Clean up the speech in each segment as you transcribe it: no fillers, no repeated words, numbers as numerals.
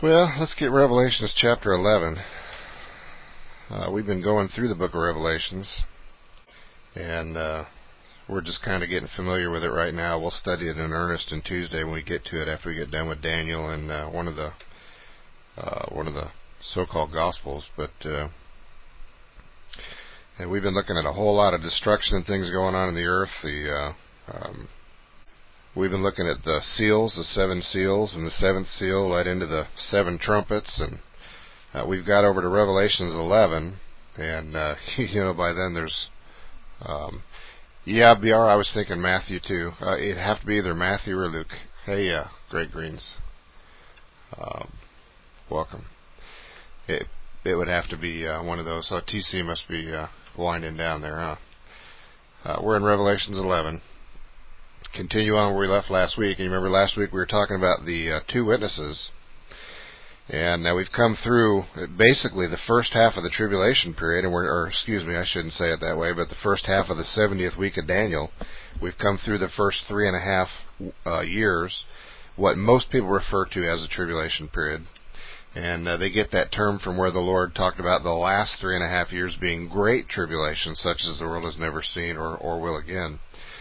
Well, let's get Revelations chapter 11. We've been going through the book of Revelations, and we're just kind of getting familiar with it right now. We'll study it in earnest on Tuesday when we get to it, after we get done with Daniel and one of the so-called Gospels. But and we've been looking at a whole lot of destruction and things going on in the earth. We've been looking at the seals, the seven seals, and the seventh seal led into the seven trumpets, and we've got over to Revelations 11, and by then there's BR, I was thinking Matthew too. It'd have to be either Matthew or Luke. Hey, Greg Greens, welcome. It would have to be one of those. TC must be winding down there, huh? We're in Revelations 11. Continue on where we left last week. And you remember last week we were talking about the two witnesses. And now we've come through basically the first half of the tribulation period, and I shouldn't say it that way, but the first half of the 70th week of Daniel. We've come through the first 3.5 years, what most people refer to as the tribulation period. And they get that term from where the Lord talked about the last 3.5 years being great tribulation, such as the world has never seen or will again.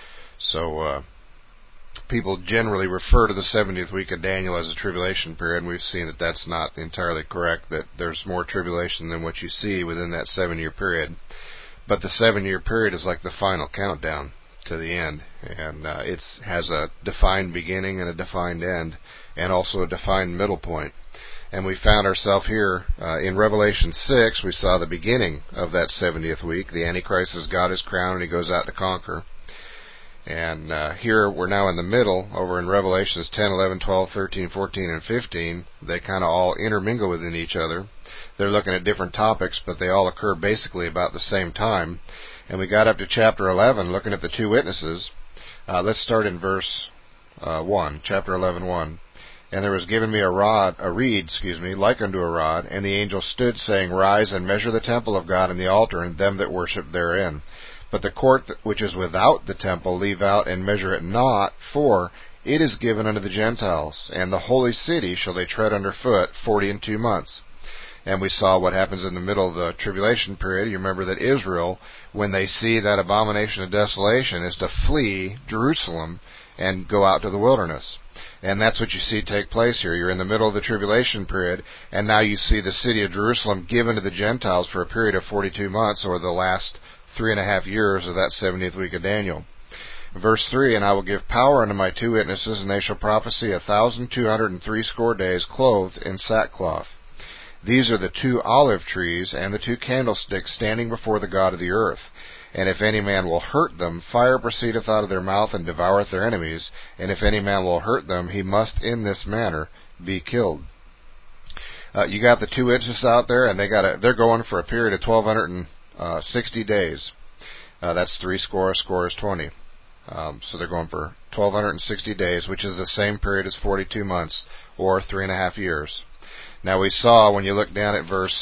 So people generally refer to the 70th week of Daniel as a tribulation period, and we've seen that that's not entirely correct, that there's more tribulation than what you see within that 7-year period. But the 7-year period is like the final countdown to the end, and it has a defined beginning and a defined end, and also a defined middle point. And we found ourselves here in Revelation 6. We saw the beginning of that 70th week. The Antichrist has got his crown and he goes out to conquer. And here we're now in the middle, over in Revelations 10, 11, 12, 13, 14, and 15. They kind of all intermingle within each other. They're looking at different topics, but they all occur basically about the same time. And we got up to chapter 11, looking at the two witnesses. Let's start in verse 1, chapter 11, 1. And there was given me a reed, like unto a rod, and the angel stood, saying, Rise and measure the temple of God and the altar, and them that worship therein. But the court which is without the temple leave out, and measure it not, for it is given unto the Gentiles, and the holy city shall they tread under foot 42 months. And we saw what happens in the middle of the tribulation period. You remember that Israel, when they see that abomination of desolation, is to flee Jerusalem and go out to the wilderness. And that's what you see take place here. You're in the middle of the tribulation period, and now you see the city of Jerusalem given to the Gentiles for a period of 42 months, or the last 3.5 years of that 70th week of Daniel. Verse 3, And I will give power unto my two witnesses, and they shall prophesy 1,260 days, clothed in sackcloth. These are the two olive trees and the two candlesticks standing before the God of the earth. And if any man will hurt them, fire proceedeth out of their mouth and devoureth their enemies. And if any man will hurt them, he must in this manner be killed. You got the two witnesses out there, and they're going for a period of 1,260 days. That's 3 score, a score is 20. So they're going for 1,260 days, which is the same period as 42 months, or 3.5 years. Now we saw, when you look down at verse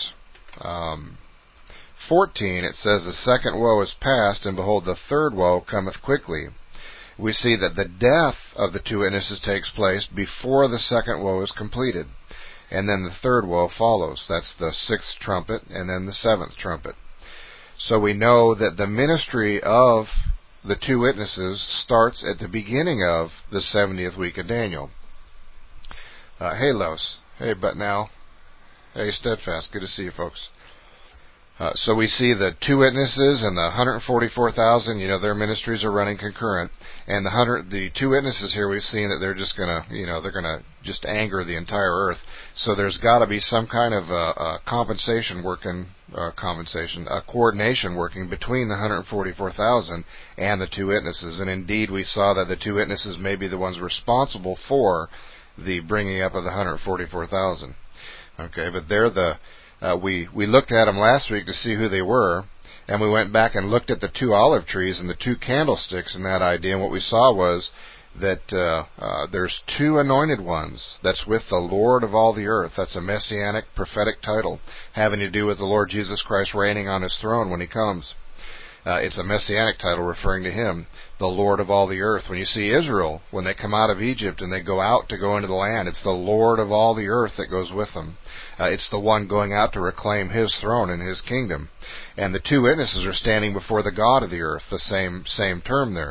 14, it says, The second woe is past, and behold, the third woe cometh quickly. We see that the death of the two witnesses takes place before the second woe is completed. And then the third woe follows. That's the 6th trumpet, and then the 7th trumpet. So we know that the ministry of the two witnesses starts at the beginning of the 70th week of Daniel. Hey, Los. Hey, Butnow. Hey, Steadfast. Good to see you, folks. So we see the two witnesses and the 144,000, their ministries are running concurrent. And the two witnesses here, we've seen that they're just gonna, they're gonna just anger the entire earth. So there's got to be some kind of coordination working between the 144,000 and the two witnesses. And indeed, we saw that the two witnesses may be the ones responsible for the bringing up of the 144,000. Okay, but they're we looked at them last week to see who they were, and we went back and looked at the two olive trees and the two candlesticks in that idea, and what we saw was that there's two anointed ones that's with the Lord of all the earth. That's a messianic prophetic title having to do with the Lord Jesus Christ reigning on his throne when he comes. It's a messianic title referring to him, the Lord of all the earth. When you see Israel, when they come out of Egypt and they go out to go into the land, it's the Lord of all the earth that goes with them. It's the one going out to reclaim his throne and his kingdom. And the two witnesses are standing before the God of the earth, the same term there.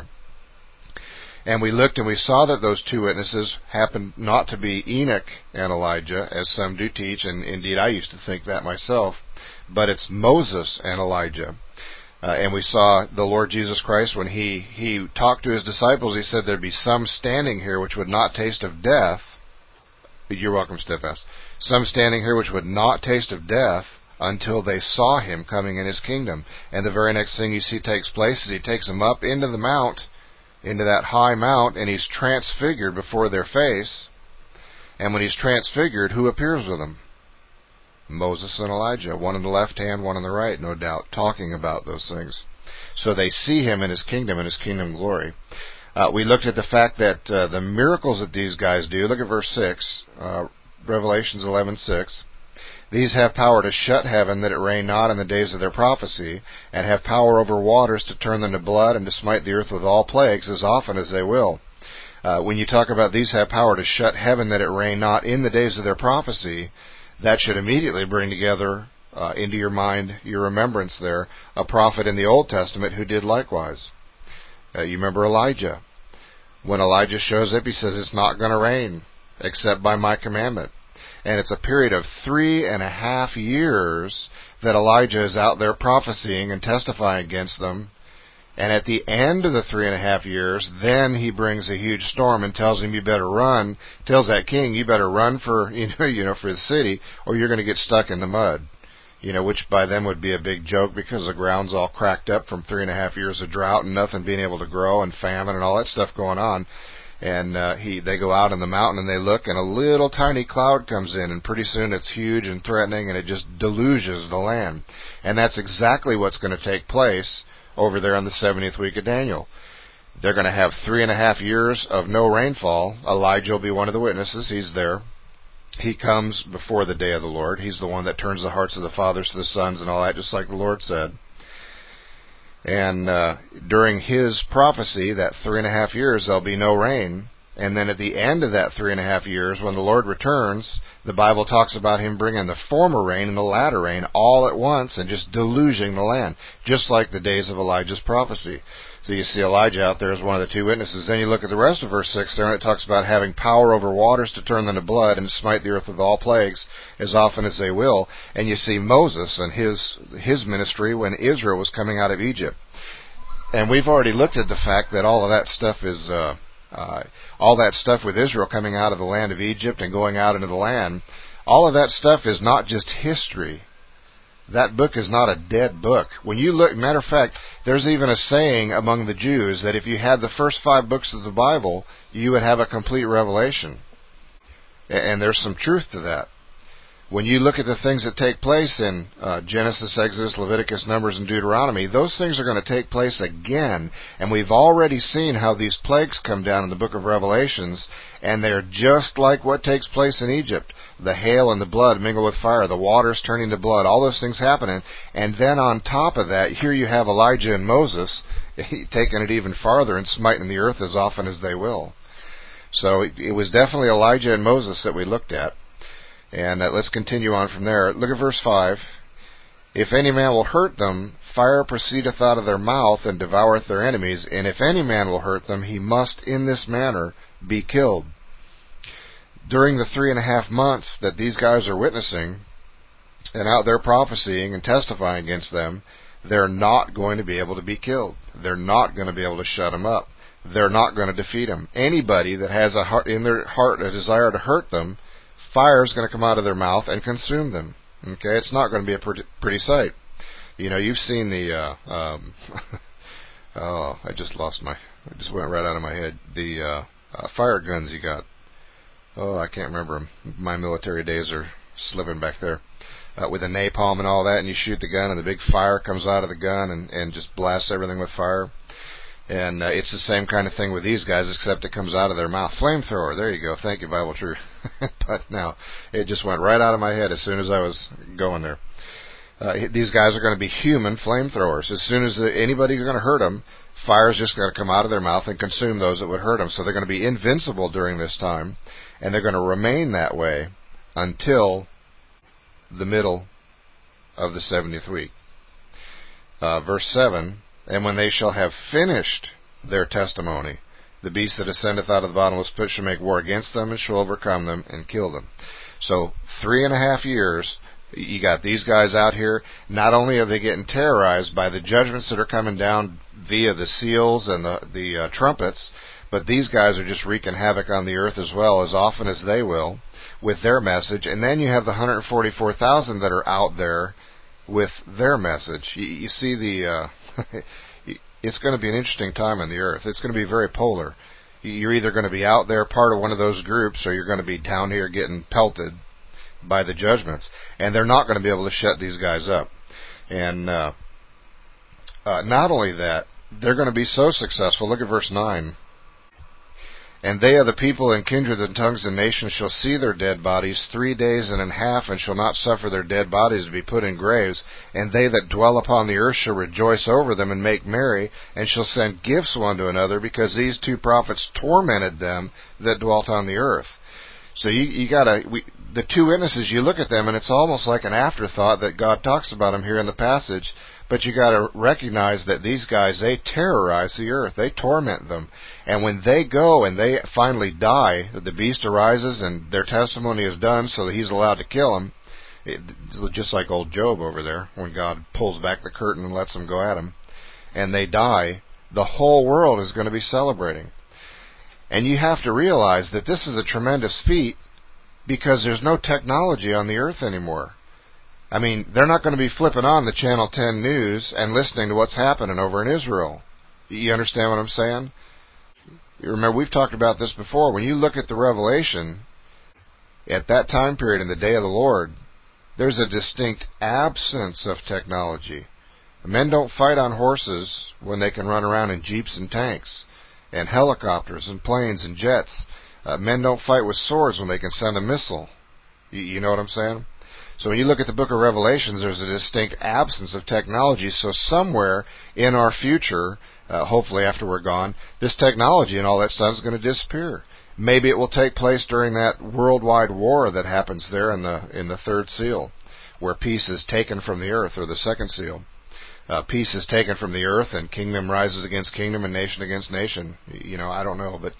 And we looked and we saw that those two witnesses happened not to be Enoch and Elijah, as some do teach, and indeed I used to think that myself, but it's Moses and Elijah. And we saw the Lord Jesus Christ, when he talked to his disciples, he said there'd be some standing here which would not taste of death. You're welcome, Steadfast. Some standing here which would not taste of death until they saw him coming in his kingdom. And the very next thing you see takes place is he takes them up into the mount, into that high mount, and he's transfigured before their face. And when he's transfigured, who appears with him? Moses and Elijah, one on the left hand, one on the right, no doubt, talking about those things. So they see him in his kingdom glory. We looked at the fact that the miracles that these guys do, look at verse 6, Revelations 11:6. These have power to shut heaven that it rain not in the days of their prophecy, and have power over waters to turn them to blood, and to smite the earth with all plagues as often as they will. When you talk about these have power to shut heaven that it rain not in the days of their prophecy, that should immediately bring together into your mind, your remembrance there, a prophet in the Old Testament who did likewise. You remember Elijah. When Elijah shows up, he says, it's not going to rain except by my commandment. And it's a period of 3.5 years that Elijah is out there prophesying and testifying against them. And at the end of the 3.5 years, then he brings a huge storm and tells him, you better run. Tells that king, you better run for for the city, or you're going to get stuck in the mud. Which by them would be a big joke, because the ground's all cracked up from 3.5 years of drought and nothing being able to grow and famine and all that stuff going on. And they go out on the mountain and they look, and a little tiny cloud comes in, and pretty soon it's huge and threatening, and it just deluges the land. And that's exactly what's going to take place over there in the 70th week of Daniel. They're going to have 3.5 years of no rainfall. Elijah will be one of the witnesses. He's there. He comes before the day of the Lord. He's the one that turns the hearts of the fathers to the sons and all that, just like the Lord said. And during his prophecy, that 3.5 years, there'll be no rain. And then at the end of that 3.5 years, when the Lord returns, the Bible talks about him bringing the former rain and the latter rain all at once and just deluging the land, just like the days of Elijah's prophecy. So you see Elijah out there as one of the two witnesses. Then you look at the rest of verse 6 there, and it talks about having power over waters to turn them to blood and to smite the earth with all plagues as often as they will. And you see Moses and his ministry when Israel was coming out of Egypt. And we've already looked at the fact that all of that stuff is... all that stuff with Israel coming out of the land of Egypt and going out into the land, all of that stuff is not just history. That book is not a dead book. When you look, matter of fact, there's even a saying among the Jews that if you had the first 5 books of the Bible, you would have a complete revelation. And there's some truth to that. When you look at the things that take place in Genesis, Exodus, Leviticus, Numbers, and Deuteronomy, those things are going to take place again. And we've already seen how these plagues come down in the book of Revelations, and they're just like what takes place in Egypt. The hail and the blood mingle with fire, the waters turning to blood, all those things happening. And then on top of that, here you have Elijah and Moses taking it even farther and smiting the earth as often as they will. So it was definitely Elijah and Moses that we looked at. And let's continue on from there. Look at verse 5. If any man will hurt them, fire proceedeth out of their mouth and devoureth their enemies. And if any man will hurt them, he must in this manner be killed. During the 3.5 months that these guys are witnessing and out there prophesying and testifying against them, they're not going to be able to be killed. They're not going to be able to shut them up. They're not going to defeat them. Anybody that has in their heart a desire to hurt them, fire is going to come out of their mouth and consume them. Okay, it's not going to be a pretty sight. You've seen the I just went right out of my head. The fire guns you got. I can't remember them. My military days are slipping back there. With the napalm and all that, and you shoot the gun, and the big fire comes out of the gun and just blasts everything with fire. And it's the same kind of thing with these guys, except it comes out of their mouth. Flamethrower, there you go. Thank you, Bible Truth. But no, it just went right out of my head as soon as I was going there. These guys are going to be human flamethrowers. As soon as anybody's going to hurt them, fire is just going to come out of their mouth and consume those that would hurt them. So they're going to be invincible during this time, and they're going to remain that way until the middle of the 70th week. Verse 7, and when they shall have finished their testimony, the beast that ascendeth out of the bottomless pit shall make war against them, and shall overcome them, and kill them. So 3.5 years, you got these guys out here. Not only are they getting terrorized by the judgments that are coming down via the seals and the trumpets, but these guys are just wreaking havoc on the earth as well, as often as they will, with their message. And then you have the 144,000 that are out there with their message. You see it's going to be an interesting time on the earth. It's going to be very polar. You're either going to be out there part of one of those groups, or you're going to be down here getting pelted by the judgments. And they're not going to be able to shut these guys up. And not only that, they're going to be so successful. Look at verse 9. And they of the people and kindred and tongues and nations shall see their dead bodies 3 days and a half, and shall not suffer their dead bodies to be put in graves. And they that dwell upon the earth shall rejoice over them, and make merry, and shall send gifts one to another, because these two prophets tormented them that dwelt on the earth. So you gotta, the two witnesses, you look at them, and it's almost like an afterthought that God talks about them here in the passage. But you got to recognize that these guys, they terrorize the earth. They torment them. And when they go and they finally die, the beast arises and their testimony is done so that he's allowed to kill them. Just like old Job over there, when God pulls back the curtain and lets them go at him. And they die, the whole world is going to be celebrating. And you have to realize that this is a tremendous feat, because there's no technology on the earth anymore. I mean, they're not going to be flipping on the Channel 10 news and listening to what's happening over in Israel. You understand what I'm saying? You remember, we've talked about this before. When you look at the Revelation, at that time period in the day of the Lord, there's a distinct absence of technology. Men don't fight on horses when they can run around in jeeps and tanks and helicopters and planes and jets. Men don't fight with swords when they can send a missile. You know what I'm saying? So when you look at the book of Revelations, there's a distinct absence of technology. So somewhere in our future, hopefully after we're gone, this technology and all that stuff is going to disappear. Maybe it will take place during that worldwide war that happens there in the third seal, where peace is taken from the earth, or the second seal. Peace is taken from the earth, and kingdom rises against kingdom and nation against nation. I don't know, but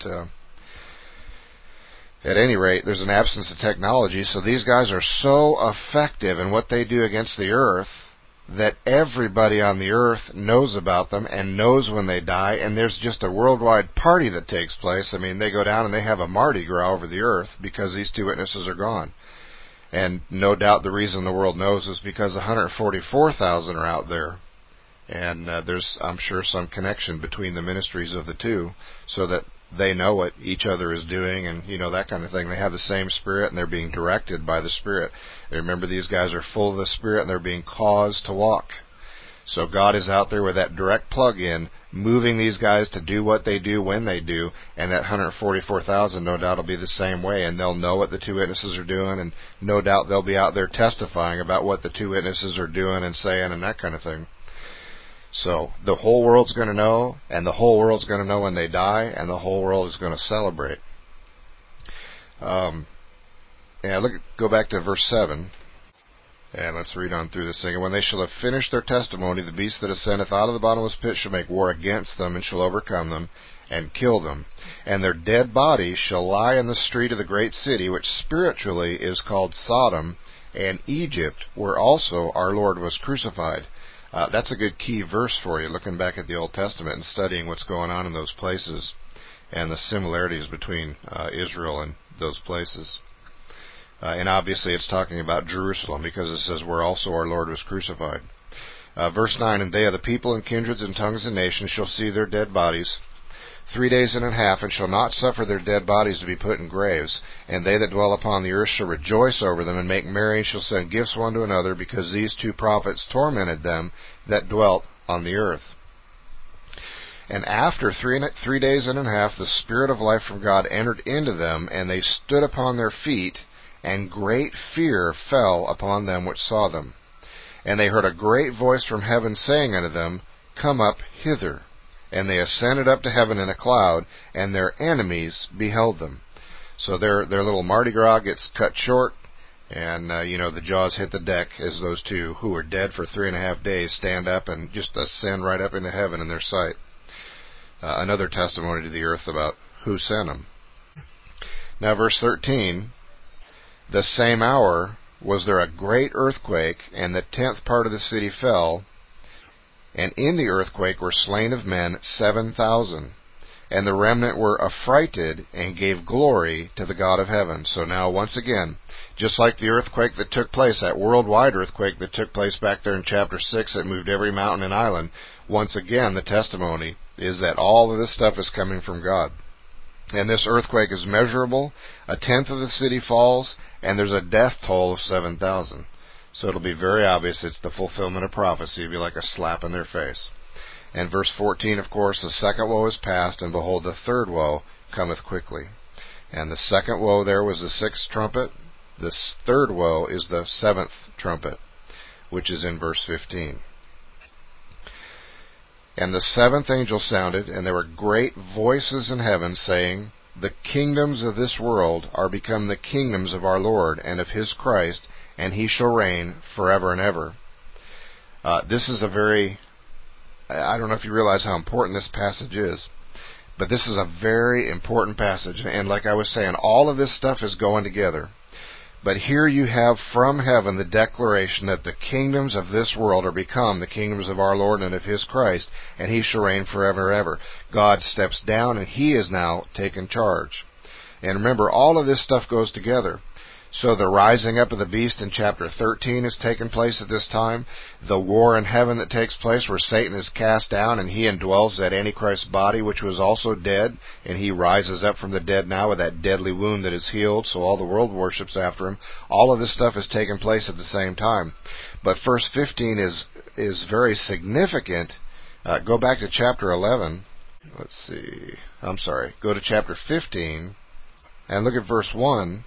at any rate, there's an absence of technology, so these guys are so effective in what they do against the earth that everybody on the earth knows about them and knows when they die, and there's just a worldwide party that takes place. I mean, they go down and they have a Mardi Gras over the earth because these two witnesses are gone. And no doubt the reason the world knows is because 144,000 are out there. And there's, I'm sure, some connection between the ministries of the two, so that they know what each other is doing, and that kind of thing. They have the same Spirit, and they're being directed by the Spirit. Remember, these guys are full of the Spirit, and they're being caused to walk. So God is out there with that direct plug-in, moving these guys to do what they do when they do, and that 144,000 no doubt will be the same way, and they'll know what the two witnesses are doing, and no doubt they'll be out there testifying about what the two witnesses are doing and saying and that kind of thing. So the whole world's going to know, and the whole world's going to know when they die, and the whole world is going to celebrate. Go back to verse 7, and let's read on through this thing. And when they shall have finished their testimony, the beast that ascendeth out of the bottomless pit shall make war against them, and shall overcome them, and kill them. And their dead bodies shall lie in the street of the great city, which spiritually is called Sodom, and Egypt, where also our Lord was crucified. That's a good key verse for you, looking back at the Old Testament and studying what's going on in those places and the similarities between Israel and those places. And obviously it's talking about Jerusalem, because it says where also our Lord was crucified. Verse 9, and they of the people and kindreds and tongues and nations shall see their dead bodies 3 days and a half, and shall not suffer their dead bodies to be put in graves. And they that dwell upon the earth shall rejoice over them, and make merry, and shall send gifts one to another, because these two prophets tormented them that dwelt on the earth. And after 3 days and a half, the Spirit of life from God entered into them, and they stood upon their feet, and great fear fell upon them which saw them. And they heard a great voice from heaven saying unto them, Come up hither. And they ascended up to heaven in a cloud, and their enemies beheld them. So their little Mardi Gras gets cut short, and the jaws hit the deck as those two who were dead for 3.5 days stand up and just ascend right up into heaven in their sight. Another testimony to the earth about who sent them. Now verse 13, the same hour was there a great earthquake, and the 10th part of the city fell, and in the earthquake were slain of men 7,000. And the remnant were affrighted and gave glory to the God of heaven. So now, once again, just like the earthquake that took place, that worldwide earthquake that took place back there in chapter 6 that moved every mountain and island, once again, the testimony is that all of this stuff is coming from God. And this earthquake is measurable. 1/10 of the city falls, and there's a death toll of 7,000. So it'll be very obvious it's the fulfillment of prophecy. It'll be like a slap in their face. And verse 14, of course, the second woe is past, and behold, the third woe cometh quickly. And the second woe there was the 6th trumpet. The third woe is the 7th trumpet, which is in verse 15. And the 7th angel sounded, and there were great voices in heaven, saying, The kingdoms of this world are become the kingdoms of our Lord and of His Christ, and He shall reign forever and ever. This is a very... I don't know if you realize how important this passage is, but this is a very important passage. And like I was saying, all of this stuff is going together. But here you have from heaven the declaration that the kingdoms of this world are become the kingdoms of our Lord and of His Christ, and He shall reign forever and ever. God steps down, and He is now taken charge. And remember, all of this stuff goes together. So the rising up of the beast in chapter 13 is taking place at this time. The war in heaven that takes place where Satan is cast down and he indwells that Antichrist's body, which was also dead, and he rises up from the dead now with that deadly wound that is healed, so all the world worships after him. All of this stuff is taking place at the same time. But verse 15 is very significant. Go back to chapter 11. Let's see. I'm sorry. Go to chapter 15 and look at verse 1.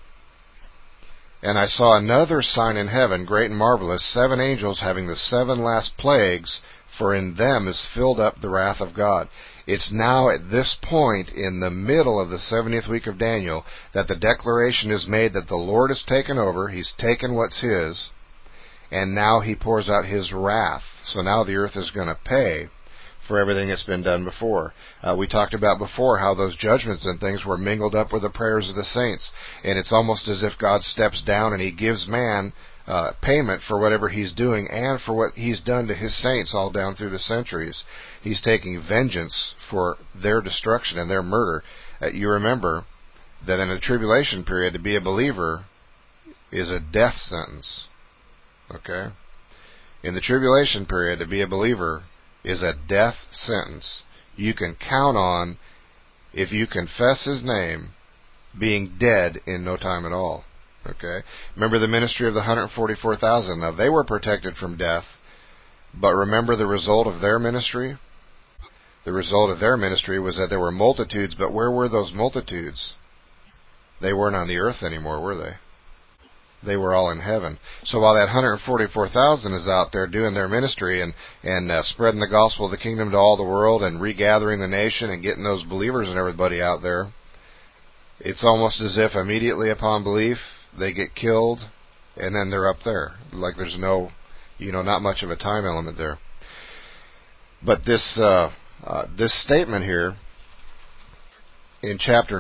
And I saw another sign in heaven, great and marvelous, 7 angels having the 7 last plagues, for in them is filled up the wrath of God. It's now at this point in the middle of the 70th week of Daniel that the declaration is made that the Lord has taken over, He's taken what's His, and now He pours out His wrath. So now the earth is going to pay for everything that's been done before. We talked about before how those judgments and things were mingled up with the prayers of the saints, and it's almost as if God steps down and He gives man payment for whatever he's doing and for what He's done to His saints all down through the centuries. He's taking vengeance for their destruction and their murder. You remember that in the tribulation period, to be a believer is a death sentence. Okay? In the tribulation period, to be a believer is a death sentence. You can count on, if you confess His name, being dead in no time at all. Okay? Remember the ministry of the 144,000. Now, they were protected from death, but remember the result of their ministry? The result of their ministry was that there were multitudes, but where were those multitudes? They weren't on the earth anymore, were they? They were all in heaven. So while that 144,000 is out there doing their ministry and spreading the gospel of the kingdom to all the world and regathering the nation and getting those believers and everybody out there, it's almost as if immediately upon belief they get killed and then they're up there. Like there's no, not much of a time element there. But this statement here in chapter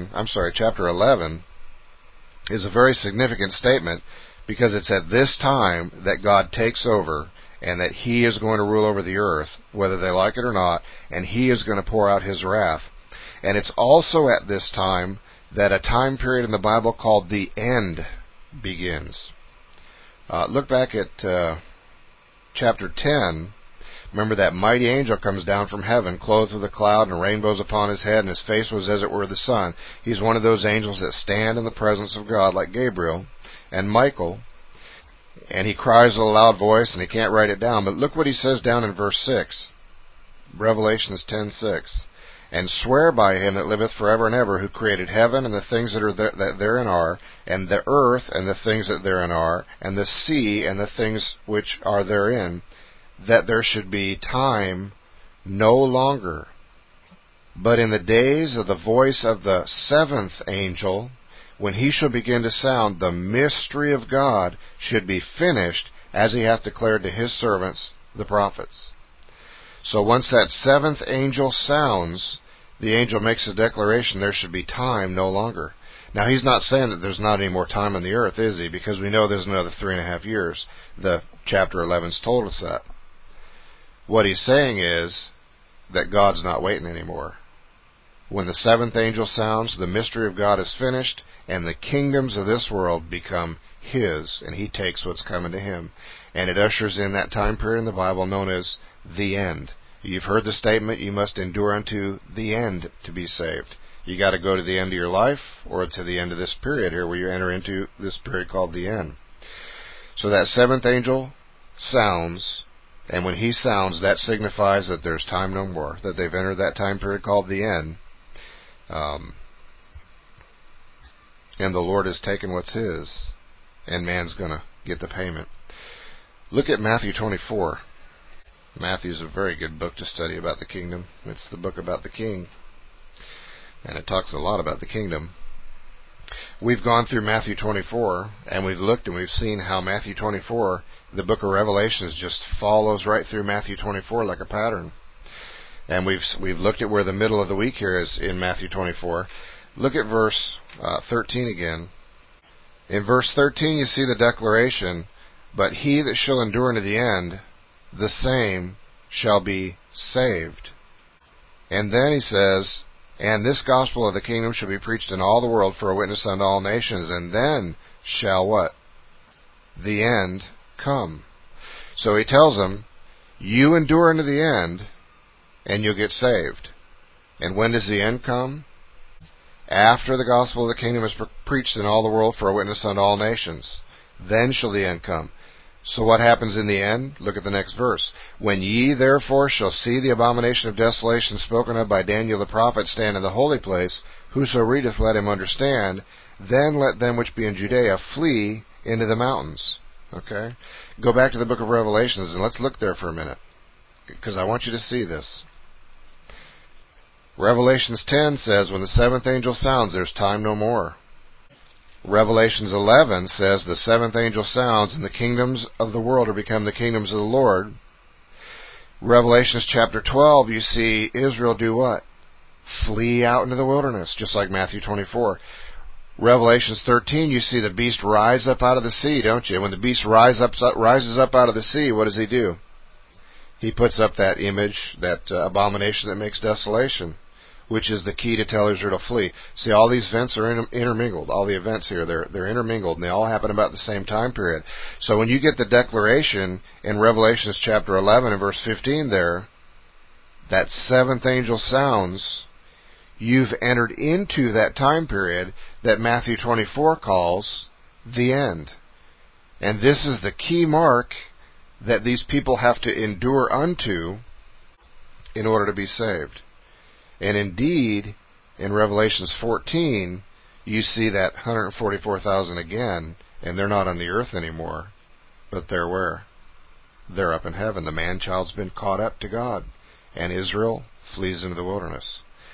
11, is a very significant statement because it's at this time that God takes over and that He is going to rule over the earth, whether they like it or not, and He is going to pour out His wrath. And it's also at this time that a time period in the Bible called the end begins. Look back at chapter 10. Remember that mighty angel comes down from heaven, clothed with a cloud and rainbows upon his head, and his face was as it were the sun. He's one of those angels that stand in the presence of God, like Gabriel and Michael. And he cries with a loud voice, and he can't write it down. But look what he says down in verse 6. Revelations 10:6. and swear by him that liveth forever and ever, who created heaven and the things that therein are, and the earth and the things that therein are, and the sea and the things which are therein, that there should be time no longer. But in the days of the voice of the seventh angel, when he shall begin to sound, the mystery of God should be finished, as he hath declared to his servants the prophets. So once that seventh angel sounds, the angel makes a declaration there should be time no longer. Now he's not saying that there's not any more time on the earth, is he? Because we know there's another 3.5 years. The chapter 11's told us that. What he's saying is that God's not waiting anymore. When the seventh angel sounds, the mystery of God is finished, and the kingdoms of this world become his, and he takes what's coming to him. And it ushers in that time period in the Bible known as the end. You've heard the statement, you must endure unto the end to be saved. You got to go to the end of your life, or to the end of this period here, where you enter into this period called the end. So that seventh angel sounds, and when he sounds, that signifies that there's time no more, that they've entered that time period called the end. And the Lord has taken what's his, and man's going to get the payment. Look at Matthew 24. Matthew's a very good book to study about the kingdom. It's the book about the king, and it talks a lot about the kingdom. We've gone through Matthew 24, and we've looked and we've seen how Matthew 24, the book of Revelations, just follows right through Matthew 24 like a pattern. And we've looked at where the middle of the week here is in Matthew 24. Look at verse 13 again. In verse 13 you see the declaration, but he that shall endure unto the end, the same shall be saved. And then he says, and this gospel of the kingdom shall be preached in all the world for a witness unto all nations, and then shall what? The end come. So he tells them, you endure unto the end, and you'll get saved. And when does the end come? After the gospel of the kingdom is preached in all the world for a witness unto all nations. Then shall the end come. So what happens in the end? Look at the next verse. When ye therefore shall see the abomination of desolation spoken of by Daniel the prophet stand in the holy place, whoso readeth, let him understand. Then let them which be in Judea flee into the mountains. Okay? Go back to the book of Revelations and let's look there for a minute, because I want you to see this. Revelations 10 says, when the seventh angel sounds, there's time no more. Revelations 11 says, the seventh angel sounds, and the kingdoms of the world are become the kingdoms of the Lord. Revelations chapter 12, you see Israel do what? Flee out into the wilderness, just like Matthew 24. Revelations 13, you see the beast rise up out of the sea, don't you? When the beast rises up out of the sea, what does he do? He puts up that image, that abomination that makes desolation, which is the key to tell Israel to flee. See, all these events are intermingled. All the events here, they're intermingled, and they all happen about the same time period. So when you get the declaration in Revelations chapter 11 and verse 15 there, that seventh angel sounds, you've entered into that time period that Matthew 24 calls the end. And this is the key mark that these people have to endure unto in order to be saved. And indeed, in Revelations 14, you see that 144,000 again, and they're not on the earth anymore, but they're where? They're up in heaven. The man-child's been caught up to God, and Israel flees into the wilderness.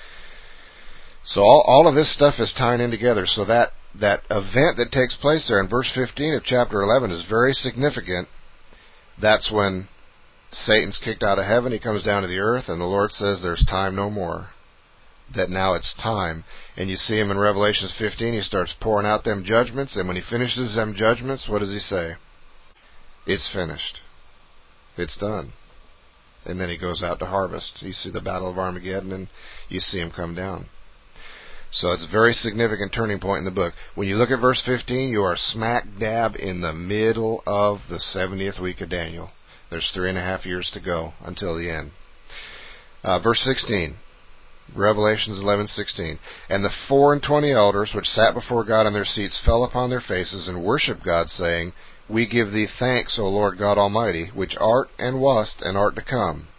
So all of this stuff is tying in together. So that event that takes place there in verse 15 of chapter 11 is very significant. That's when Satan's kicked out of heaven, he comes down to the earth, and the Lord says there's time no more. That now it's time. And you see him in Revelation 15, he starts pouring out them judgments, and when he finishes them judgments, what does he say? It's finished. It's done. And then he goes out to harvest. You see the Battle of Armageddon, and you see him come down. So it's a very significant turning point in the book. When you look at verse 15, you are smack dab in the middle of the 70th week of Daniel. There's 3.5 years to go until the end. Verse 16, Revelations 11:16. And the 24 elders which sat before God in their seats fell upon their faces and worshipped God, saying, We give thee thanks, O Lord God Almighty, which art and wast and art to come.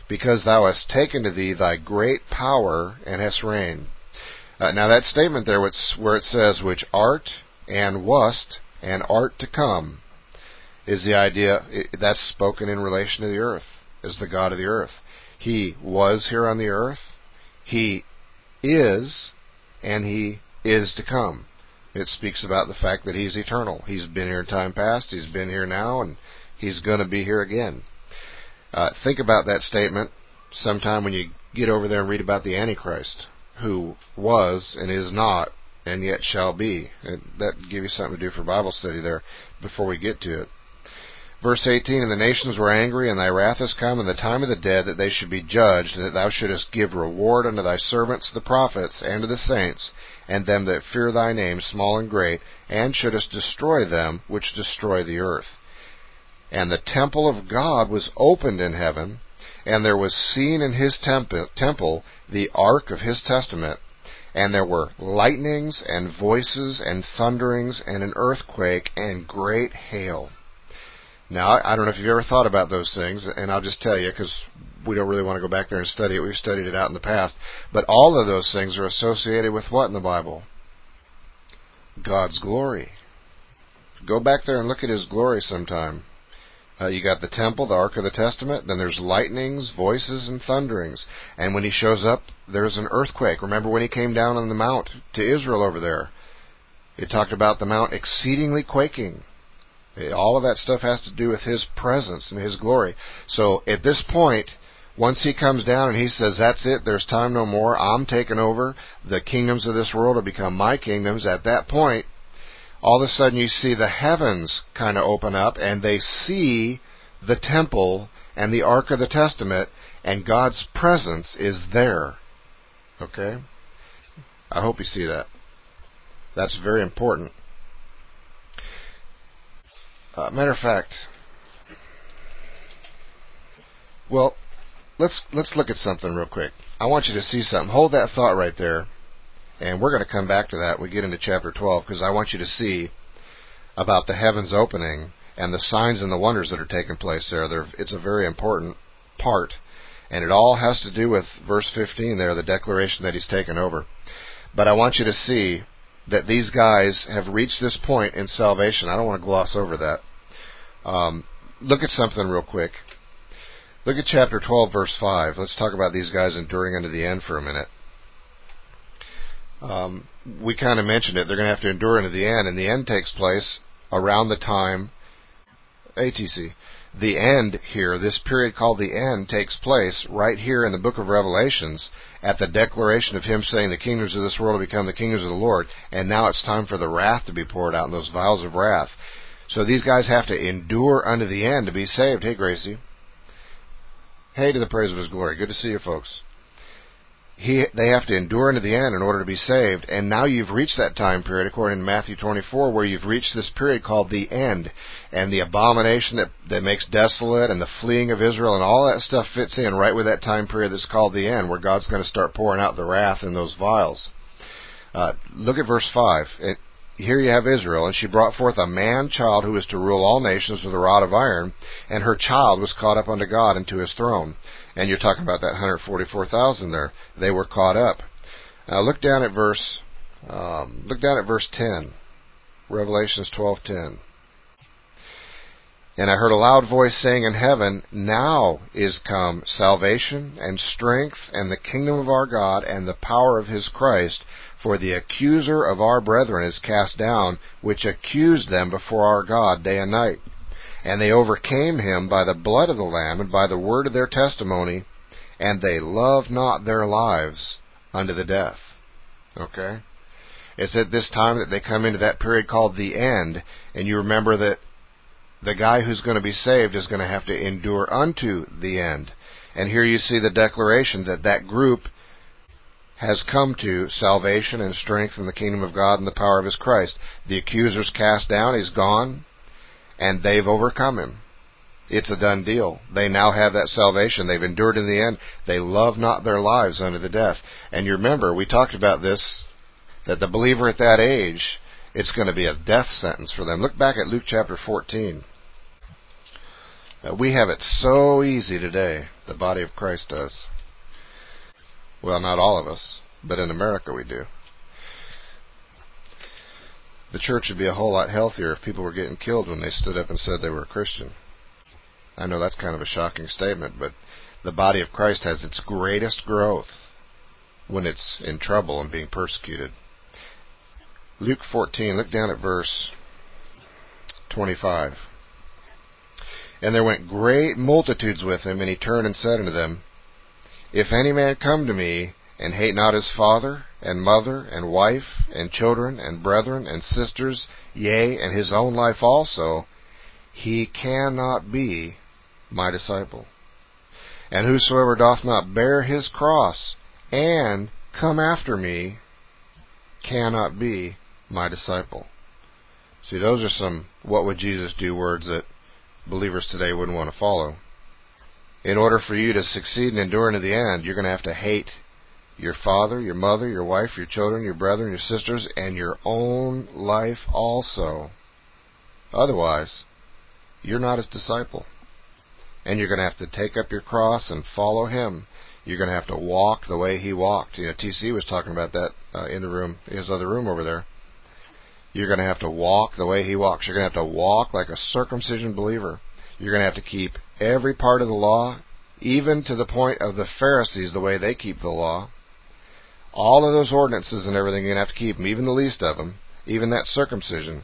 because thou hast taken to thee thy great power, and hast reigned. Now that statement there, where it says, which art, and wast, and art to come, is the idea, that's spoken in relation to the earth, as the God of the earth. He was here on the earth, He is, and He is to come. It speaks about the fact that He's eternal. He's been here in time past, He's been here now, and He's going to be here again. Think about that statement sometime when you get over there and read about the Antichrist, who was and is not and yet shall be. And that will give you something to do for Bible study there before we get to it. Verse 18, and the nations were angry, and thy wrath is come, and the time of the dead, that they should be judged, and that thou shouldest give reward unto thy servants the prophets, and to the saints, and them that fear thy name, small and great, and shouldest destroy them which destroy the earth. And the temple of God was opened in heaven, and there was seen in His temple the ark of His testament, and there were lightnings, and voices, and thunderings, and an earthquake, and great hail. Now, I don't know if you've ever thought about those things, and I'll just tell you, because we don't really want to go back there and study it. We've studied it out in the past. But all of those things are associated with what in the Bible? God's glory. Go back there and look at His glory sometime. You got the temple, the Ark of the Testament, then there's lightnings, voices, and thunderings. And when He shows up, there's an earthquake. Remember when He came down on the mount to Israel over there? It talked about the mount exceedingly quaking. All of that stuff has to do with His presence and His glory. So at this point, once He comes down and He says, that's it, there's time no more, I'm taking over, the kingdoms of this world will become my kingdoms, at that point, all of a sudden you see the heavens kind of open up, and they see the temple and the Ark of the Testament, and God's presence is there. Okay? I hope you see that. That's very important. Matter of fact, well, let's look at something real quick. I want you to see something. Hold that thought right there, and we're going to come back to that when we get into chapter 12, because I want you to see about the heavens opening and the signs and the wonders that are taking place there. It's a very important part, and it all has to do with verse 15 there, the declaration that He's taken over. But I want you to see that these guys have reached this point in salvation. I don't want to gloss over that. Look at something real quick. Look at chapter 12, verse 5. Let's talk about these guys enduring unto the end for a minute. We kind of mentioned it. They're going to have to endure unto the end, and the end takes place around the time, ATC. The end here, this period called the end, takes place right here in the book of Revelations at the declaration of Him saying the kingdoms of this world will become the kingdoms of the Lord, and now it's time for the wrath to be poured out in those vials of wrath. So these guys have to endure unto the end to be saved. Hey, Gracie. Hey, to the praise of His glory. Good to see you, folks. They have to endure unto the end in order to be saved. And now you've reached that time period, according to Matthew 24, where you've reached this period called the end. And the abomination that makes desolate and the fleeing of Israel and all that stuff fits in right with that time period that's called the end, where God's going to start pouring out the wrath in those vials. Look at verse 5. Here you have Israel, and she brought forth a man-child who was to rule all nations with a rod of iron, and her child was caught up unto God and to His throne. And you're talking about that 144,000 there. They were caught up. Now look down at verse 10. Revelations 12:10. And I heard a loud voice saying in heaven, now is come salvation and strength and the kingdom of our God and the power of His Christ, for the accuser of our brethren is cast down, which accused them before our God day and night. And they overcame Him by the blood of the Lamb and by the word of their testimony, and they loved not their lives unto the death. Okay? It's at this time that they come into that period called the end, and you remember that the guy who's going to be saved is going to have to endure unto the end. And here you see the declaration that that group has come to salvation and strength in the kingdom of God and the power of His Christ. The accuser's cast down, he's gone, and they've overcome him. It's a done deal. They now have that salvation. They've endured in the end. They love not their lives unto the death. And you remember, we talked about this, that the believer at that age, it's going to be a death sentence for them. Look back at Luke chapter 14. We have it so easy today. The body of Christ does. Well, not all of us, but in America we do. The church would be a whole lot healthier if people were getting killed when they stood up and said they were a Christian. I know that's kind of a shocking statement, but the body of Christ has its greatest growth when it's in trouble and being persecuted. Luke 14, look down at verse 25. And there went great multitudes with him, and he turned and said unto them, If any man come to me, and hate not his father, and mother, and wife, and children, and brethren, and sisters, yea, and his own life also, he cannot be my disciple. And whosoever doth not bear his cross, and come after me, cannot be my disciple. See, those are some what would Jesus do words that believers today wouldn't want to follow. In order for you to succeed and endure into the end, you're going to have to hate your father, your mother, your wife, your children, your brethren, your sisters, and your own life also. Otherwise, you're not his disciple. And you're going to have to take up your cross and follow him. You're going to have to walk the way he walked. You know, TC was talking about that in the room, his other room over there. You're going to have to walk the way he walks. You're going to have to walk like a circumcision believer. You're going to have to keep every part of the law, even to the point of the Pharisees, the way they keep the law. All of those ordinances and everything, you're going to have to keep them, even the least of them, even that circumcision.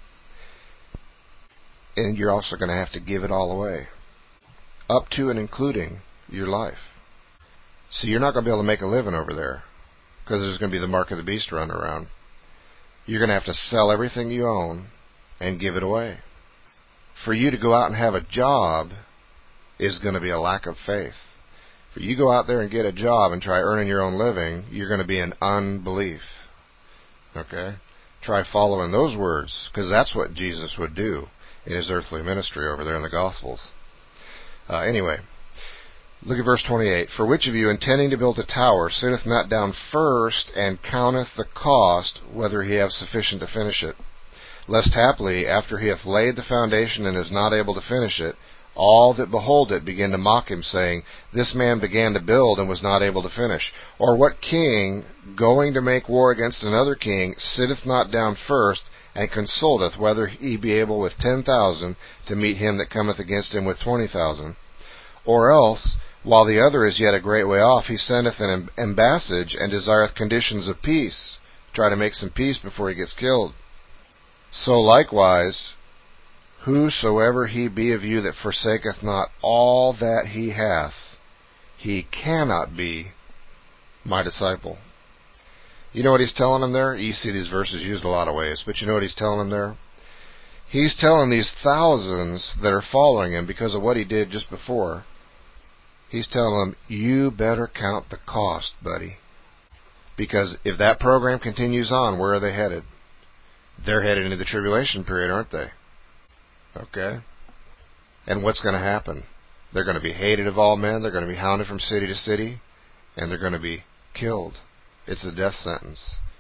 And you're also going to have to give it all away, up to and including your life. See, you're not going to be able to make a living over there, because there's going to be the mark of the beast running around. You're going to have to sell everything you own and give it away. For you to go out and have a job is going to be a lack of faith. For you go out there and get a job and try earning your own living, you're going to be in unbelief. Okay? Try following those words, because that's what Jesus would do in his earthly ministry over there in the Gospels. Anyway, look at verse 28. For which of you, intending to build a tower, sitteth not down first, and counteth the cost, whether he have sufficient to finish it? Lest haply, after he hath laid the foundation and is not able to finish it, all that behold it begin to mock him, saying, This man began to build and was not able to finish. Or what king, going to make war against another king, sitteth not down first, and consulteth whether he be able with 10,000 to meet him that cometh against him with 20,000? Or else, while the other is yet a great way off, he sendeth an embassage, and desireth conditions of peace. Try to make some peace before he gets killed. So likewise, whosoever he be of you that forsaketh not all that he hath, he cannot be my disciple. You know what he's telling them there? You see these verses used a lot of ways, but you know what he's telling them there? He's telling these thousands that are following him because of what he did just before. He's telling them, you better count the cost, buddy. Because if that program continues on, where are they headed? They're headed into the tribulation period, aren't they? Okay? And what's going to happen? They're going to be hated of all men, they're going to be hounded from city to city, and they're going to be killed. It's a death sentence.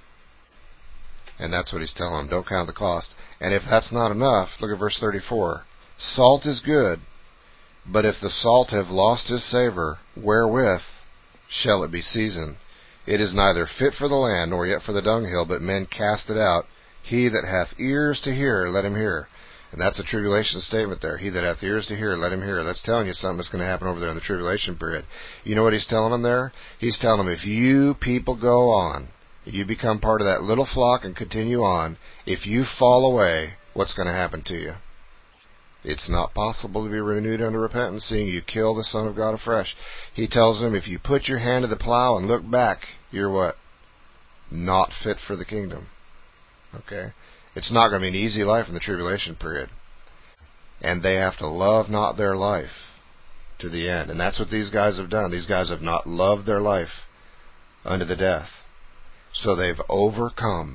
And that's what he's telling them. Don't count the cost. And if that's not enough, look at verse 34. Salt is good, but if the salt have lost his savor, wherewith shall it be seasoned? It is neither fit for the land, nor yet for the dunghill, but men cast it out. He that hath ears to hear, let him hear. And that's a tribulation statement there. He that hath ears to hear, let him hear. That's telling you something that's going to happen over there in the tribulation period. You know what he's telling them there? He's telling them, if you people go on, if you become part of that little flock and continue on, if you fall away, what's going to happen to you? It's not possible to be renewed unto repentance, seeing you kill the Son of God afresh. He tells them, if you put your hand to the plow and look back, you're what? Not fit for the kingdom. Okay? It's not going to be an easy life in the tribulation period. And they have to love not their life to the end. And that's what these guys have done. These guys have not loved their life unto the death. So they've overcome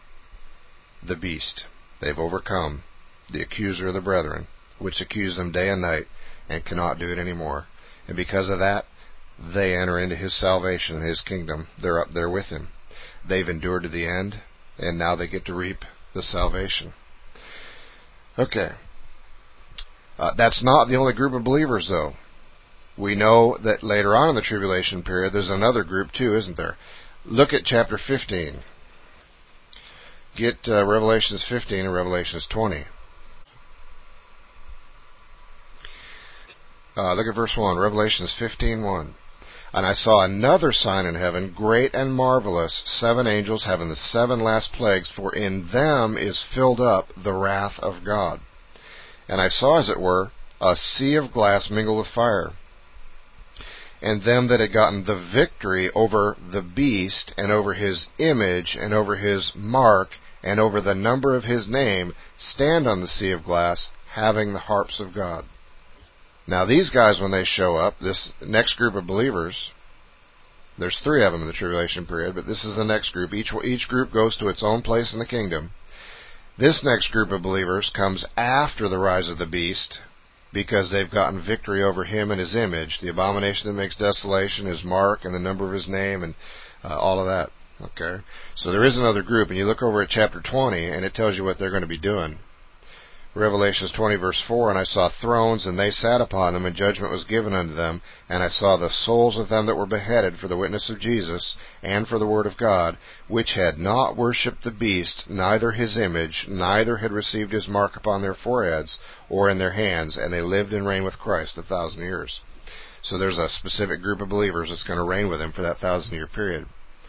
the beast. They've overcome the accuser of the brethren, which accused them day and night and cannot do it anymore. And because of that, they enter into his salvation and his kingdom. They're up there with him. They've endured to the end, and now they get to reap the salvation. Okay. That's not the only group of believers, though. we know that later on in the tribulation period, there's another group too, isn't there? Look at chapter 15. Get Revelations 15 and Revelations 20. Look at verse 1, Revelations 15:1. And I saw another sign in heaven, great and marvelous, 7 angels having the 7 last plagues, for in them is filled up the wrath of God. And I saw, as it were, a sea of glass mingled with fire. And them that had gotten the victory over the beast, and over his image, and over his mark, and over the number of his name, stand on the sea of glass, having the harps of God. Now these guys, when they show up, this next group of believers, there's 3 of them in the tribulation period, but this is the next group. Each group goes to its own place in the kingdom. This next group of believers comes after the rise of the beast, because they've gotten victory over him and his image, the abomination that makes desolation, his mark, and the number of his name, and all of that. Okay, so there is another group, and you look over at chapter 20, and it tells you what they're going to be doing. Revelations 20 verse 4, and I saw thrones, and they sat upon them, and judgment was given unto them. And I saw the souls of them that were beheaded for the witness of Jesus, and for the word of God, which had not worshipped the beast, neither his image, neither had received his mark upon their foreheads, or in their hands, and they lived and reigned with Christ 1,000 years. So there's a specific group of believers that's going to reign with him for that 1,000-year period.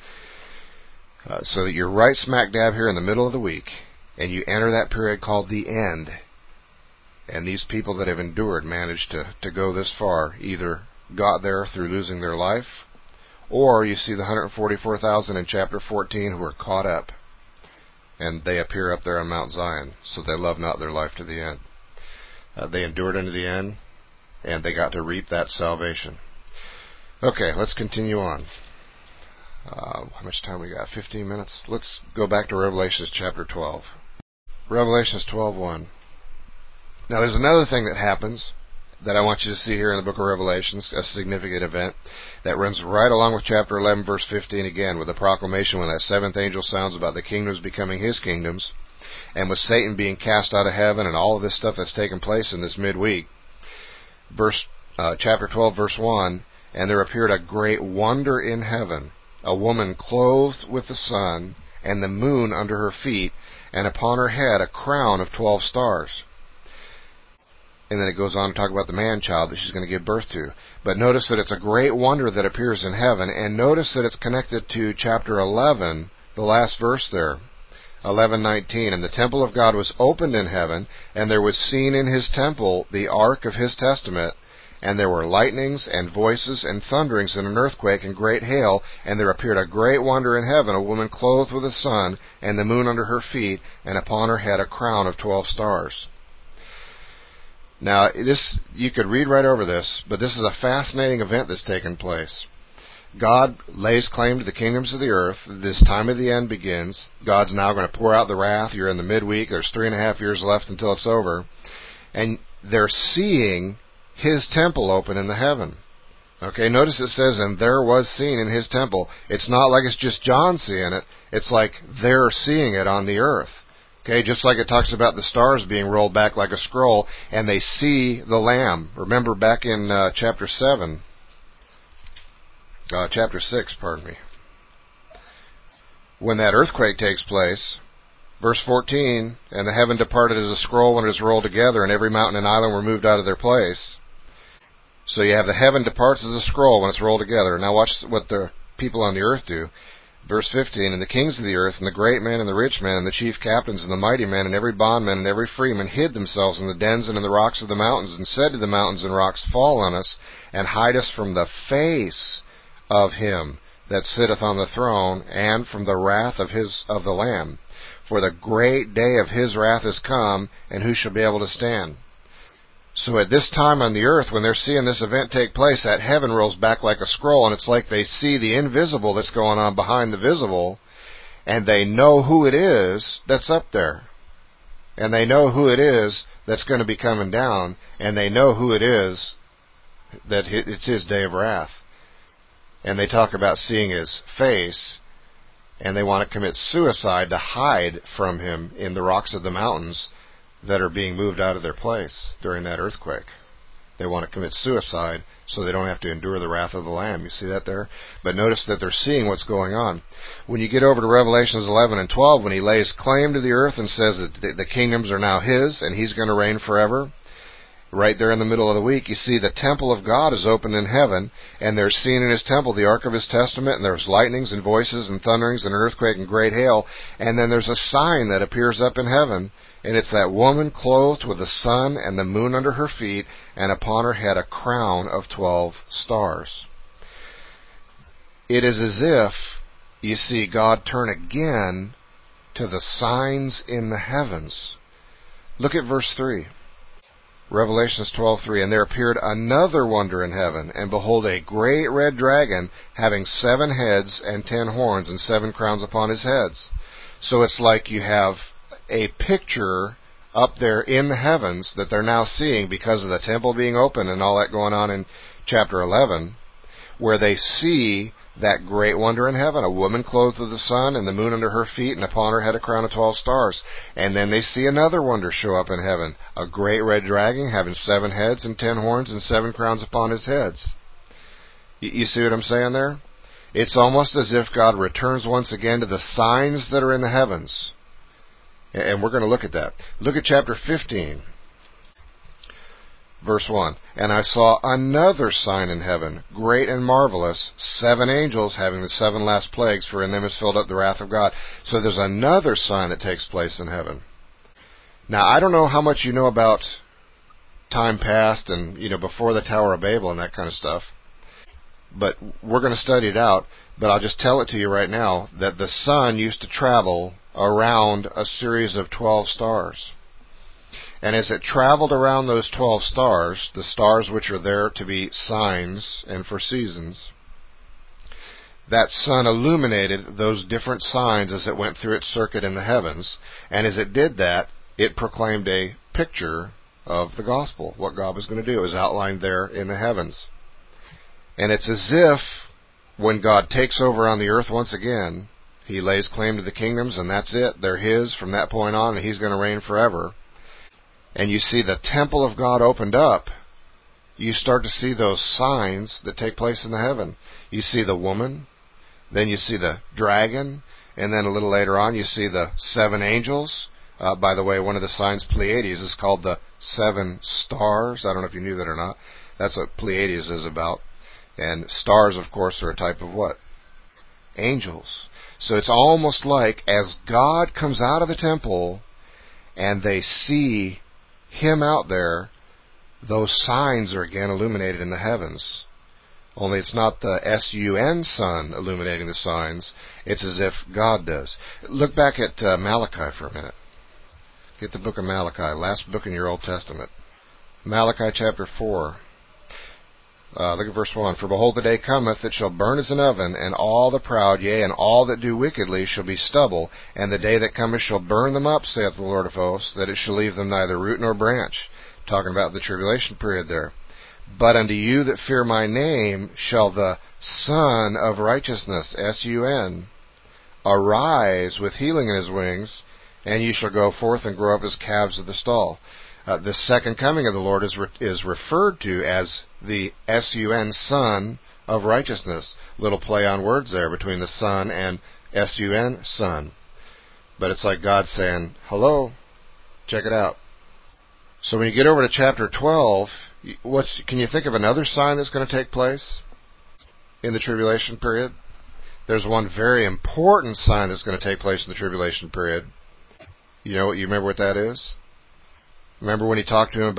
So that you're right smack dab here in the middle of the week, and you enter that period called the end. And these people that have endured managed to go this far, either got there through losing their life, or you see the 144,000 in chapter 14 who are caught up, and they appear up there on Mount Zion, so they love not their life to the end. They endured unto the end, and they got to reap that salvation. Okay, let's continue on. How much time we got? 15 minutes? Let's go back to Revelations chapter 12. Revelations 12:1. Now there's another thing that happens that I want you to see here in the book of Revelations, a significant event that runs right along with chapter 11 verse 15 again, with the proclamation when that 7th angel sounds about the kingdoms becoming his kingdoms, and with Satan being cast out of heaven, and all of this stuff that's taken place in this midweek. Chapter 12 verse 1, and there appeared a great wonder in heaven, a woman clothed with the sun, and the moon under her feet, and upon her head a crown of 12 stars. And then it goes on to talk about the man-child that she's going to give birth to. But notice that it's a great wonder that appears in heaven, and notice that it's connected to chapter 11, the last verse there, 11:19. And the temple of God was opened in heaven, and there was seen in his temple the ark of his testament, and there were lightnings and voices and thunderings and an earthquake and great hail, and there appeared a great wonder in heaven, a woman clothed with the sun, and the moon under her feet, and upon her head a crown of 12 stars. Now, you could read right over this, but this is a fascinating event that's taken place. God lays claim to the kingdoms of the earth. This time of the end begins. God's now going to pour out the wrath. You're in the midweek. There's 3.5 years left until it's over. And they're seeing his temple open in the heaven. Okay, notice it says, and there was seen in his temple. It's not like it's just John seeing it. It's like they're seeing it on the earth. Okay, just like it talks about the stars being rolled back like a scroll, and they see the Lamb. Remember back in chapter 6, pardon me. When that earthquake takes place, verse 14, and the heaven departed as a scroll when it is rolled together, and every mountain and island were moved out of their place. So you have the heaven departs as a scroll when it's rolled together. Now watch what the people on the earth do. Verse 15, and the kings of the earth, and the great men, and the rich men, and the chief captains, and the mighty men, and every bondman, and every freeman, hid themselves in the dens and in the rocks of the mountains, and said to the mountains and rocks, fall on us, and hide us from the face of him that sitteth on the throne, and from the wrath of the Lamb. For the great day of his wrath is come, and who shall be able to stand? So at this time on the earth, when they're seeing this event take place, that heaven rolls back like a scroll, and it's like they see the invisible that's going on behind the visible, and they know who it is that's up there. And they know who it is that's going to be coming down, and they know who it is that it's his day of wrath. And they talk about seeing his face, and they want to commit suicide to hide from him in the rocks of the mountains that are being moved out of their place during that earthquake. They want to commit suicide so they don't have to endure the wrath of the Lamb. You see that there? But notice that they're seeing what's going on. When you get over to Revelations 11 and 12, when he lays claim to the earth and says that the kingdoms are now his and he's going to reign forever, right there in the middle of the week, you see the temple of God is opened in heaven, and there's seen in his temple the ark of his testament, and there's lightnings and voices and thunderings and an earthquake and great hail, and then there's a sign that appears up in heaven, and it's that woman clothed with the sun and the moon under her feet, and upon her head a crown of 12 stars. It is as if you see God turn again to the signs in the heavens. Look at verse 3. Revelations 12:3, and there appeared another wonder in heaven, and behold, a great red dragon, having 7 heads and 10 horns, and 7 crowns upon his heads. So it's like you have a picture up there in the heavens that they're now seeing because of the temple being open and all that going on in chapter 11, where they see that great wonder in heaven, a woman clothed with the sun and the moon under her feet, and upon her head a crown of 12 stars. And then they see another wonder show up in heaven, a great red dragon having 7 heads and 10 horns and 7 crowns upon his heads. You see what I'm saying there? It's almost as if God returns once again to the signs that are in the heavens. And we're going to look at that. Look at chapter 15. Verse 1, and I saw another sign in heaven, great and marvelous, 7 angels having the 7 last plagues, for in them is filled up the wrath of God. So there's another sign that takes place in heaven. Now, I don't know how much you know about time past and, before the Tower of Babel and that kind of stuff, but we're going to study it out. But I'll just tell it to you right now that the sun used to travel around a series of 12 stars. And as it traveled around those 12 stars, the stars which are there to be signs and for seasons, that sun illuminated those different signs as it went through its circuit in the heavens. And as it did that, it proclaimed a picture of the gospel. What God was going to do is outlined there in the heavens. And it's as if when God takes over on the earth once again, he lays claim to the kingdoms, and that's it. They're his from that point on, and he's going to reign forever. And you see the temple of God opened up, you start to see those signs that take place in the heaven. You see the woman, then you see the dragon, and then a little later on you see the 7 angels. By the way, one of the signs, Pleiades, is called the 7 stars. I don't know if you knew that or not. That's what Pleiades is about. And stars, of course, are a type of what? Angels. So it's almost like as God comes out of the temple and they see him out there, those signs are again illuminated in the heavens. Only it's not the S-U-N sun illuminating the signs. It's as if God does. Look back at Malachi for a minute. Get the book of Malachi, last book in your Old Testament. Malachi chapter 4. Look at verse 1. For behold, the day cometh that shall burn as an oven, and all the proud, yea, and all that do wickedly shall be stubble. And the day that cometh shall burn them up, saith the Lord of hosts, that it shall leave them neither root nor branch. Talking about the tribulation period there. But unto you that fear my name shall the Son of Righteousness, S-U-N, arise with healing in his wings, and ye shall go forth and grow up as calves of the stall. The second coming of the Lord is referred to as the S-U-N, Son of Righteousness. Little play on words there between the Son and S-U-N, Son. But it's like God saying, hello, check it out. So when you get over to chapter 12, can you think of another sign that's going to take place in the tribulation period? There's one very important sign that's going to take place in the tribulation period. You remember what that is? Remember when he talked to him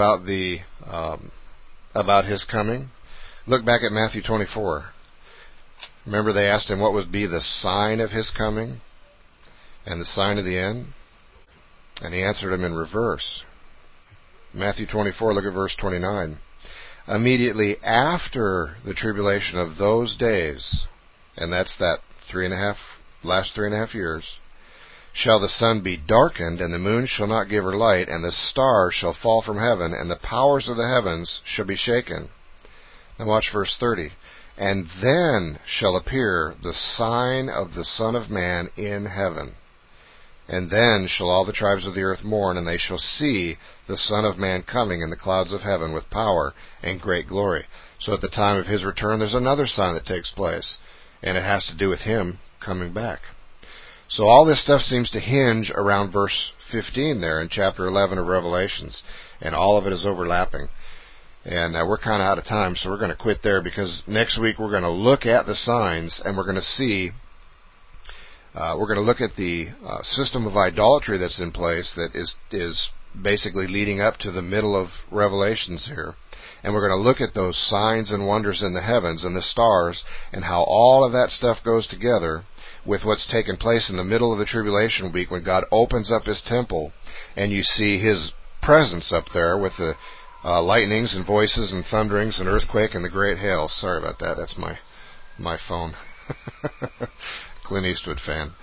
about his coming? Look back at Matthew 24. Remember they asked him what would be the sign of his coming and the sign of the end? And he answered them in reverse. Matthew 24, look at verse 29. Immediately after the tribulation of those days, and that's that last 3.5 years, shall the sun be darkened, and the moon shall not give her light, and the stars shall fall from heaven, and the powers of the heavens shall be shaken. Now watch verse 30. And then shall appear the sign of the Son of Man in heaven. And then shall all the tribes of the earth mourn, and they shall see the Son of Man coming in the clouds of heaven with power and great glory. So at the time of his return, there's another sign that takes place, and it has to do with him coming back. So all this stuff seems to hinge around verse 15 there in chapter 11 of Revelations, and all of it is overlapping. And we're kind of out of time, so we're going to quit there, because next week we're going to look at the signs, and we're going to see, we're going to look at the system of idolatry that's in place that is basically leading up to the middle of Revelations here. And we're going to look at those signs and wonders in the heavens and the stars, and how all of that stuff goes together with what's taken place in the middle of the tribulation week, when God opens up his temple and you see his presence up there with the lightnings and voices and thunderings and earthquake and the great hail. Sorry about that. That's my phone. Clint Eastwood fan.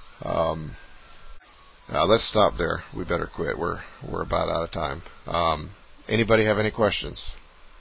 Let's stop there. We better quit. We're about out of time. Anybody have any questions?